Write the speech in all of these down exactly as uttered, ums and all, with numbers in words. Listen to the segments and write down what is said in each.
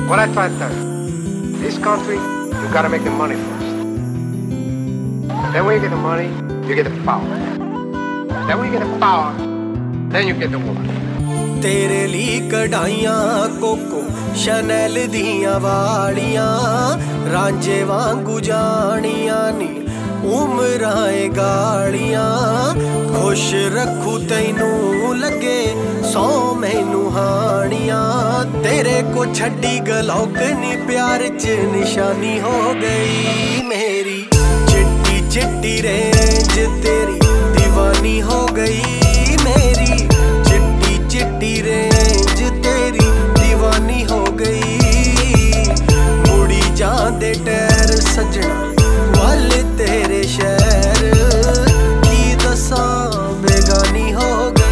What I try to tell you, this country, you gotta make the money first. Then when you get the money, you get the power. Then when you get the power, then you get the woman. तेरे लिए कढ़ाइयां cocoa Chanel दियां वाड़ियां रांझे वांगू जानियां नी उमराए गाड़ियां खुश रखू तैनू लगे सौ मैनू हानियां तेरे को छड्डी गलौक नी प्यार च निशानी हो गई मेरी चिट्टी चिट्टी रेंज तेरी दीवानी हो गई मेरी चिट्टी चिट्टी रेंज तेरी दीवानी हो गई मुड़ी जांदे टैर सजना वल तेरे शहर की दसां बेगानी हो गई।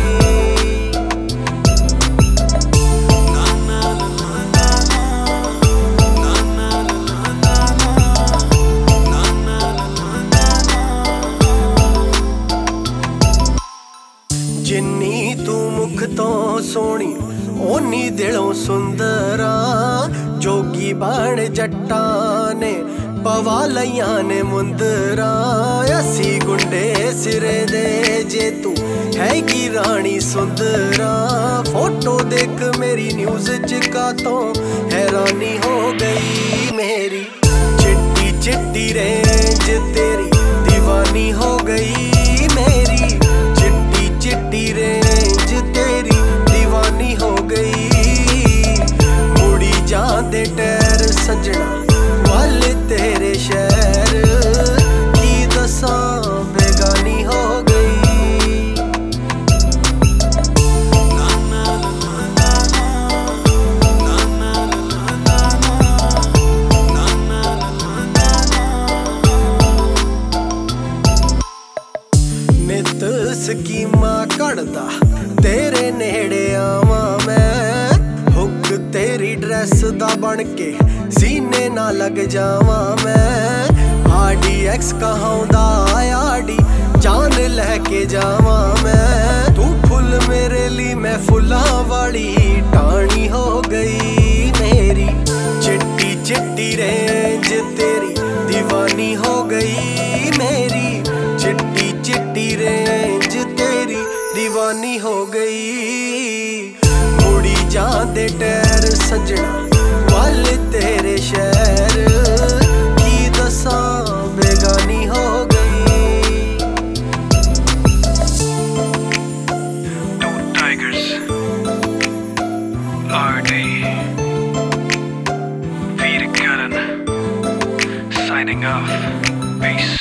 जिन्नी तू मुख तो सोनी ओनी दिलों सुंदरा जोगी बण जट्टा ने पवा लइयां ने मुंदरा असी गुंडे सिरे दे जे तू हैगी रानी सुंदरा फोटो देख मेरी न्यूज़ च का तो हैरानी हो गई मेरी चिट्टी चिट्टी रेंज तेरी दीवानी हो गई मेरी चिट्टी चिट्टी रेंज तेरी दीवानी हो गई मुड़ी जांदे टैर सजना वल तेरे शहर की दसां बेगानी हो गई। नित स्कीमा कढ़दा तेरे नेड़े आवां मैं हुक तेरी ड्रेस दा बन के सीने ना लग जावां मैं आडी एक्स कहाउंदा आडी जान लैके जावां मैं तू फुल मेरे लिए मैं फुल्लां वाली टाणी हो गई मेरी चिट्टी चिट्टी रेंज तेरी दीवानी हो गई मेरी चिट्टी चिट्टी रेंज तेरी दीवानी हो गई मुड़ी जांदे टैर सजना वल तेरे शहर की दसां बेगानी हो गई। Two tigers are they Veer Karan signing off. Peace.